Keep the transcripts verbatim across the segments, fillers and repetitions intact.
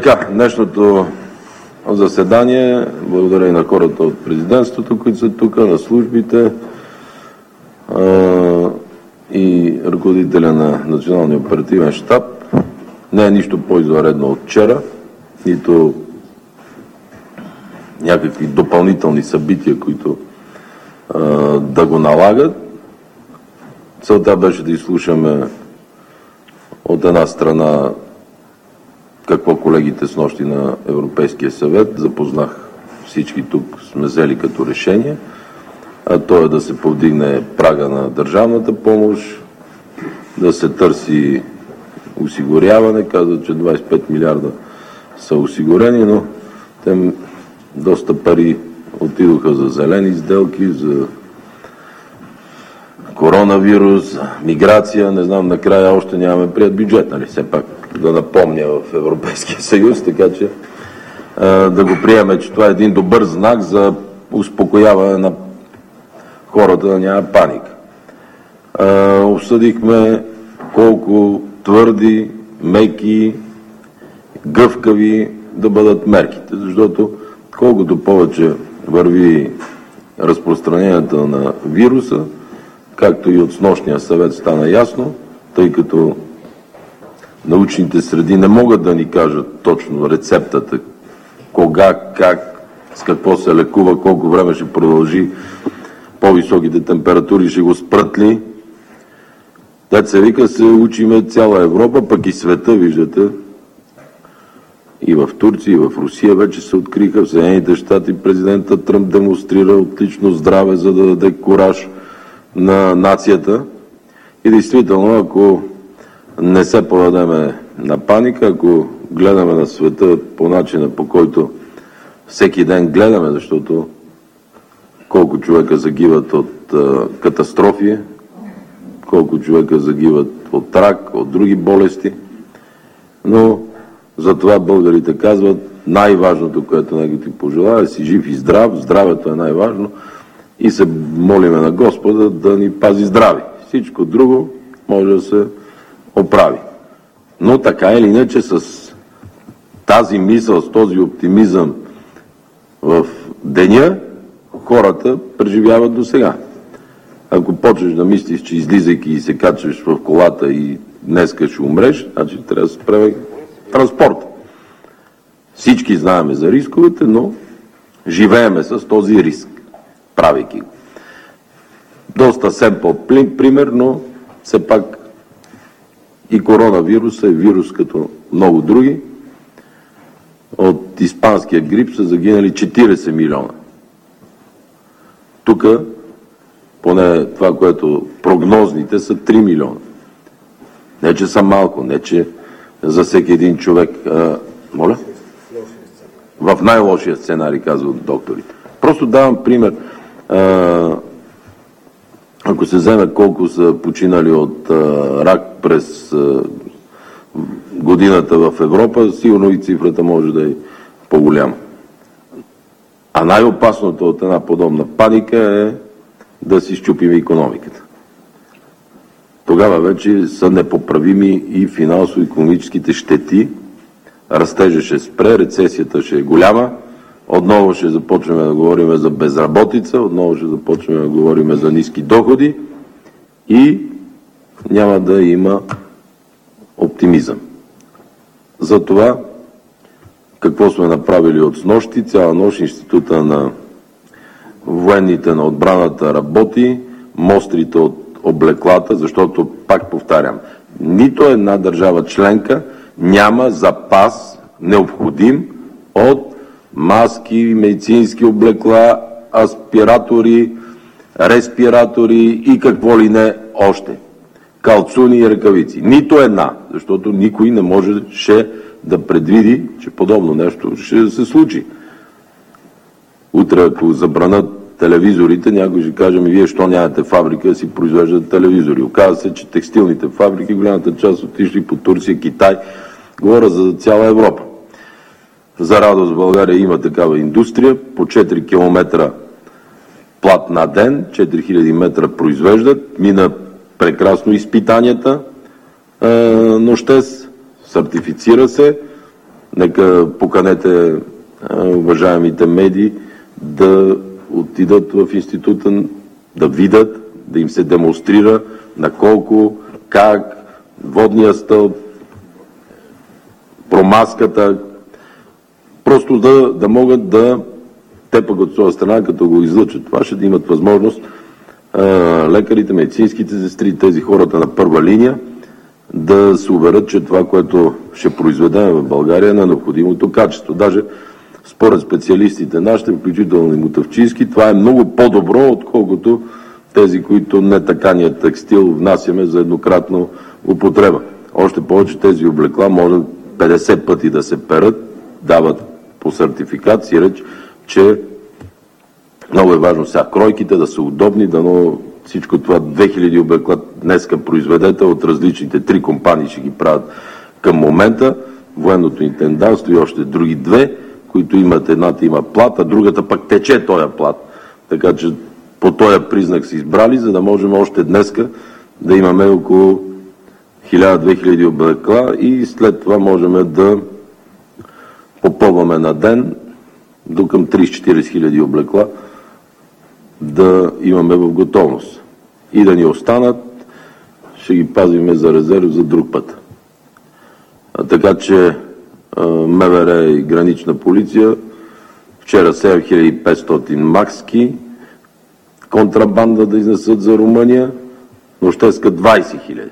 Така, днешното заседание, благодаря и на хората от президентството, които са тук, на службите а, и ръководителя на Националния оперативен щаб, не е нищо по-извънредно от вчера, нито някакви допълнителни събития, които а, да го налагат. Целта беше да изслушаме от една страна какво колегите с нощи на Европейския съвет, запознах всички тук, сме взели като решение, а то е да се повдигне прага на държавната помощ, да се търси осигуряване, казват, че двадесет и пет милиарда са осигурени, но те доста пари отидоха за зелени сделки, за коронавирус, миграция, не знам, накрая още нямаме прият бюджет, нали, все пак да напомня в Европейския съюз, така че а, да го приеме, че това е един добър знак за успокояване на хората, да няма паника. А, обсъдихме колко твърди, меки, гъвкави да бъдат мерките, защото колкото повече върви разпространението на вируса, както и от снощния съвет стана ясно, тъй като научните среди не могат да ни кажат точно рецептата, кога, как, с какво се лекува, колко време ще продължи, по-високите температури ще го спрат ли. Дет се вика, се учиме цяла Европа, пък и света, виждате. И в Турция, и в Русия вече се откриха, в Съединените щати президента Тръмп демонстрира отлично здраве, за да даде кураж на нацията. И действително, ако не се поведеме на паника, ако гледаме на света по начина, по който всеки ден гледаме, защото колко човека загиват от а, катастрофи, колко човека загиват от рак, от други болести, но затова българите казват, най-важното, което нека ти пожелая, е си жив и здрав, здравето е най-важно и се молиме на Господа да ни пази здрави. Всичко друго може да се оправи. Но така или иначе с тази мисъл, с този оптимизъм в деня, хората преживяват до сега. Ако почнеш да мислиш, че излизайки и се качваш в колата и днеска ще умреш, значи трябва да се прави транспорт. Всички знаеме за рисковете, но живееме с този риск, правейки го. Доста семпъл пример, но все пак и коронавирус е вирус като много други. От испанския грип са загинали четиридесет милиона. Тук, поне това, което прогнозните са три милиона. Не, че са малко, не, че за всеки един човек. А, моля? В най-лошия сценарий, казват докторите. Просто давам пример. А, ако се вземе колко са починали от а, рак през а, годината в Европа, сигурно и цифрата може да е по-голяма. А най-опасното от една подобна паника е да си счупим икономиката. Тогава вече са непоправими и финансово-икономическите щети. Растежа ще спре, рецесията ще е голяма. Отново ще започнем да говорим за безработица, отново ще започнем да говорим за ниски доходи и няма да има оптимизъм. Затова какво сме направили от снощи? Цяла нощ Института на военните на отбраната работи, мострите от облеклата, защото, пак повтарям, нито една държава членка няма запас необходим от маски, медицински облекла, аспиратори, респиратори и какво ли не още. Калцуни и ръкавици. Нито една, защото никой не можеше да предвиди, че подобно нещо ще се случи. Утре, ако забранат телевизорите, някой ще каже, ми вие що нямате фабрика да си произвеждат телевизори. Оказва се, че текстилните фабрики, голямата част отишли по Турция, Китай, говоря за цяла Европа. За радост в България има такава индустрия, по четири километра плат на ден, четири хиляди метра произвеждат, мина прекрасно изпитанията, е, нощес, сертифицира се, Нека поканете уважаемите медии да отидат в института, да видят, да им се демонстрира на колко, как, водния стълб, промазката, просто да, да могат да, те пък от своя страна, като го излъчат това, ще да имат възможност а, лекарите, медицинските сестри, тези хората на първа линия, да се уверят, че това, което ще произведем в България, е на необходимото качество. Даже според специалистите нашите, включително и мотавчийски, това е много по-добро, отколкото тези, които не такания текстил внасяме за еднократно употреба. Още повече тези облекла може петдесет пъти да се перат, дават по сертификат, си реч, че много е важно сега кройките да са удобни, дано всичко това две хиляди облекла днеска произведете от различните три компании ще ги правят към момента, военното интендантство и още други две, които имат, едната има плат, а другата пък тече този плат. Така че по този признак са избрали, за да можем още днеска да имаме около хиляда-две хиляди облекла и след това можем да попълваме на ден до към трийсет-четирийсет хиляди облекла да имаме в готовност. И да ни останат, ще ги пазиме за резерв за друг път. А, така че МВР и гранична полиция вчера седем хиляди и петстотин макски контрабанда да изнесат за Румъния, но ще искат двайсет хиляди.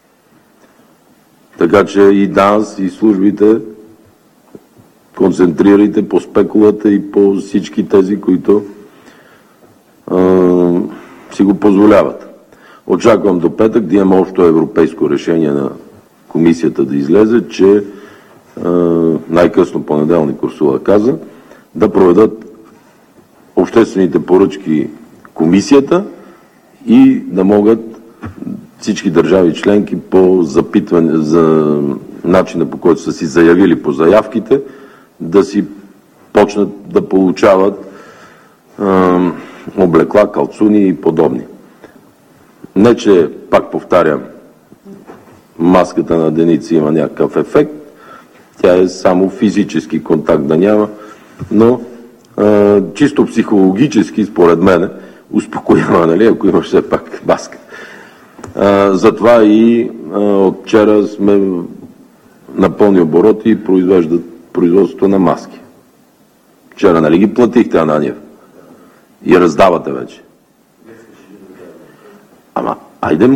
Така че и ДАНС, и службите концентрирайте по спекулата и по всички тези, които а, си го позволяват. Очаквам до петък да имаме общо европейско решение на комисията да излезе, че а, най-късно понеделник Урсула каза, да проведат обществените поръчки комисията и да могат всички държави членки по запитване за начина, по който са си заявили по заявките, да си почнат да получават е, облекла, калцуни и подобни. Не, че, пак повтарям, маската на Деница има някакъв ефект, тя е само физически контакт да няма, но е, чисто психологически, според мен, успокоява, нали, ако имаш все пак маска. А, затова и а, от вчера сме на пълни обороти и произвеждат производството на маски. Вчера, нали ги платихте, Ананиев? И раздавате вече. Ама, айде...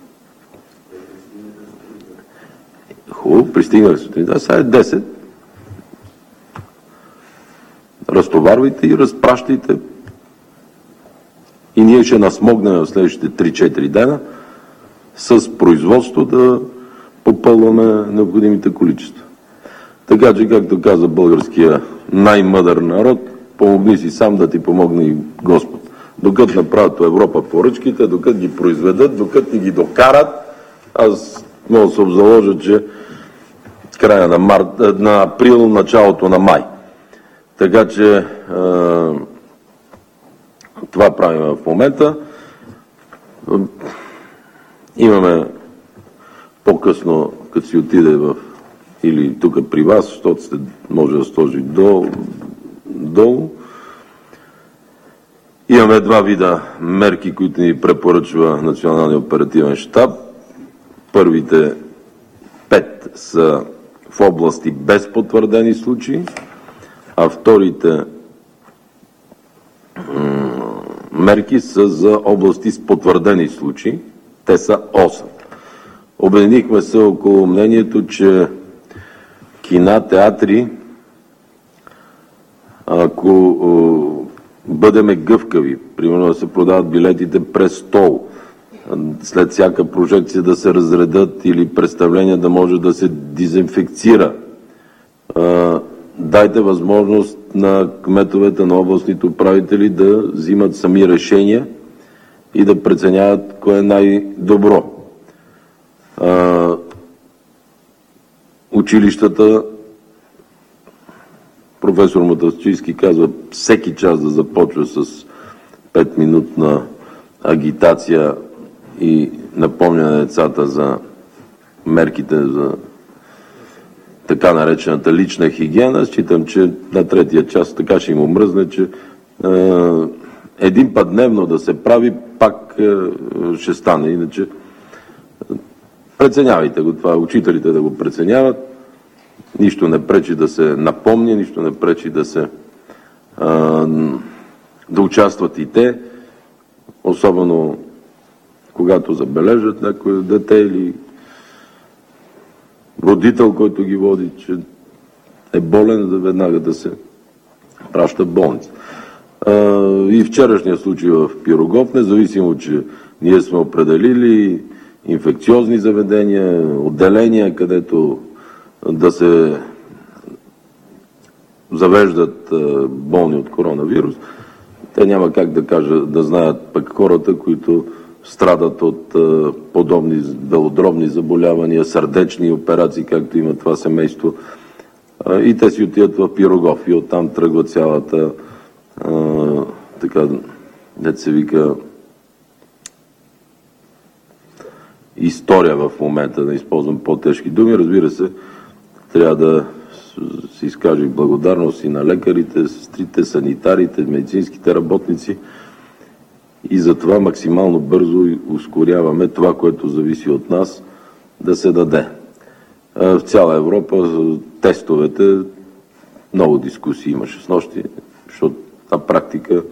Хубаво, пристигнах сутринта, сега е десет. Разтоварвайте и разпращайте. И ние ще насмогнем в следващите три-четири дена с производство да попълваме необходимите количества. Така че, както каза българския най-мъдър народ, помогни си сам да ти помогне и Господ. Докато направят в Европа поръчките, докато ги произведат, докато ни ги докарат, аз мога да се обзаложа, че края на, март, на април, началото на май. Така че е, това правим в момента. Имаме по-късно, като си отиде в или тук при вас, защото сте, може да сложи долу, долу. Имаме два вида мерки, които ни препоръчва Националния оперативен щаб. Първите пет са в области без потвърдени случаи, а вторите мерки са за области с потвърдени случаи. Те са осем. Обединихме се около мнението, че кина, театри, ако бъдеме гъвкави, примерно да се продават билетите през стол, след всяка прожекция да се разредат или представления да може да се дезинфекцира. Дайте възможност на кметовете, на областните управители да взимат сами решения и да преценяват кое е най-добро. Училищата, професор Мотавчийски казва, всеки час да започва с петминутна агитация и напомня на децата за мерките за така наречената лична хигиена. Считам, че на третия час така ще им омръзне, че е, един път дневно да се прави, пак е, ще стане. Иначе преценявайте го това, учителите да го преценяват. Нищо не пречи да се напомня, нищо не пречи да се а, да участват и те, особено когато забележат някое дете или родител, който ги води, че е болен, да веднага да се праща в болница. А, и вчерашния случай в Пирогов, независимо, че ние сме определили инфекциозни заведения, отделения, където да се завеждат болни от коронавирус, те няма как да кажат, да знаят пък хората, които страдат от подобни белодробни заболявания, сърдечни операции, както има това семейство. И те си отиват в Пирогов и оттам тръгва цялата така, дето се вика, история в момента, да използвам по-тежки думи. Разбира се, трябва да се изкаже благодарност и на лекарите, сестрите, санитарите, медицинските работници и затова максимално бързо ускоряваме това, което зависи от нас, да се даде. В цяла Европа тестовете, много дискусии имаше с нощи, защото на практика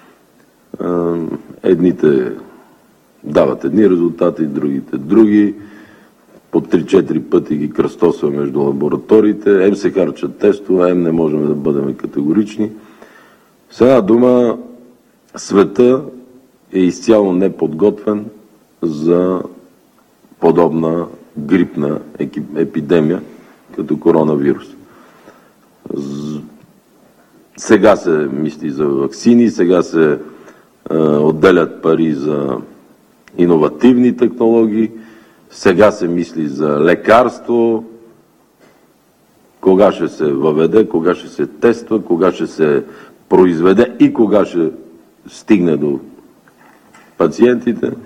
едните дават едни резултати, другите други. По три-четири пъти ги кръстосва между лабораториите. Ем се харчат тестове, ем не можем да бъдем категорични. С една дума, света е изцяло неподготвен за подобна грипна епидемия, като коронавирус. Сега се мисли за ваксини, сега се е, отделят пари за иновативни технологии, сега се мисли за лекарство, кога ще се въведе, кога ще се тества, кога ще се произведе и кога ще стигне до пациентите. Е,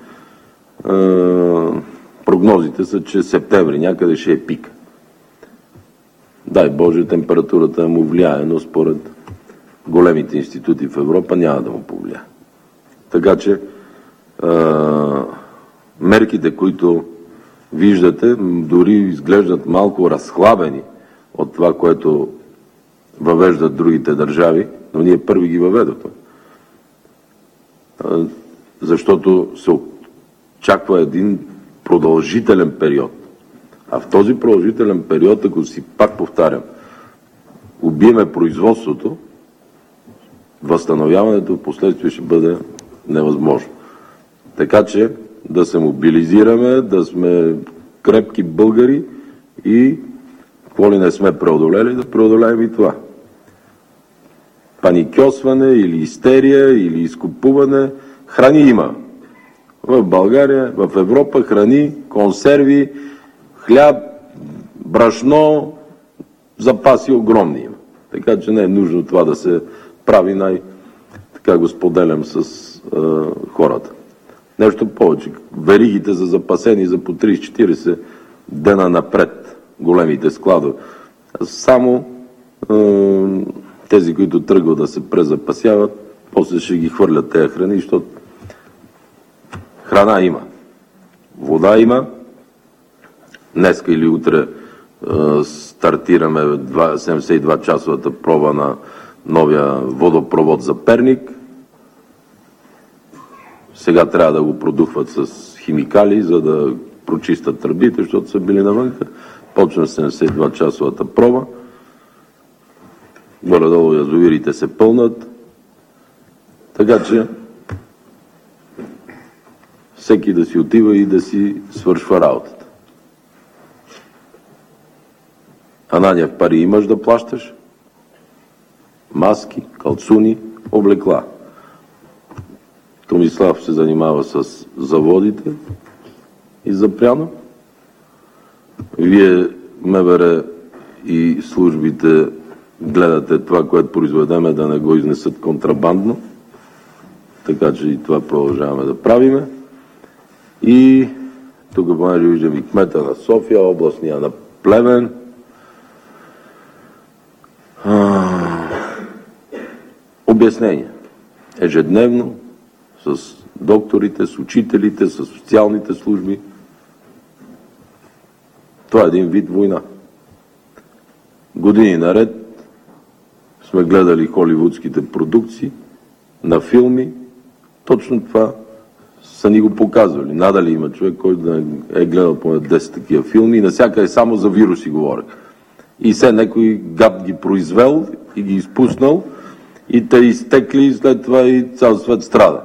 прогнозите са, че септември някъде ще е пик. Дай Боже, температурата му влияе, но според големите институти в Европа няма да му повлияе. Така че а, мерките, които виждате, дори изглеждат малко разхлабени от това, което въвеждат другите държави, но ние първи ги въведохме. А, защото се очаква един продължителен период. А в този продължителен период, ако си пак повтарям, убиеме производството, възстановяването в последствие ще бъде невъзможно. Така че да се мобилизираме, да сме крепки българи и какво ли не сме преодолели, да преодолеем и това. Паникьосване или истерия, или изкупуване. Храни има. В България, в Европа храни, консерви, хляб, брашно, запаси огромни има. Така че не е нужно това да се прави, най- така го споделям с е, хората. Нещо повече. Веригите за запасени за по трийсет-четирийсет дена напред, големите складове. Само е, тези, които тръгват да се презапасяват, после ще ги хвърлят тези храни, защото храна има. Вода има. Днеска или утре е, стартираме седемдесет и два часовата проба на новия водопровод за Перник. Сега трябва да го продухват с химикали, за да прочистят тръбите, защото са били навънка. Почна седемдесет и два часовата проба. Горе-долу язовирите се пълнат. Така че всеки да си отива и да си свършва работата. Ананя, в пари имаш да плащаш? Маски, калцуни, облекла. Томислав се занимава с заводите и запряно. Вие, МВР и службите, гледате това, което произведеме, да не го изнесат контрабандно. Така че и това продължаваме да правиме. И тук понеже виждам и кмета на София, областния на Плевен, обяснения. Ежедневно, с докторите, с учителите, с социалните служби. Това е един вид война. Години наред сме гледали холивудските продукции на филми. Точно това са ни го показвали. Надали има човек, който да е гледал поне десет такива филми и навсякъде само за вируси говорят. И все някой гад ги произвел и ги изпуснал и те изтекли и след това и цял свет страда.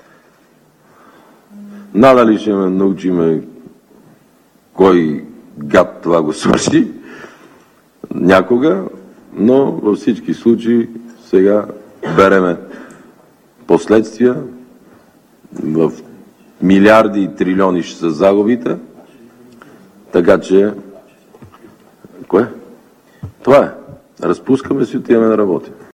Надали ще ме научиме кой гад това го свърши някога, но във всички случаи сега береме последствия. В милиарди и трилиони ще са загубите, така че кое? Това е. Разпускаме си, отиваме да работим.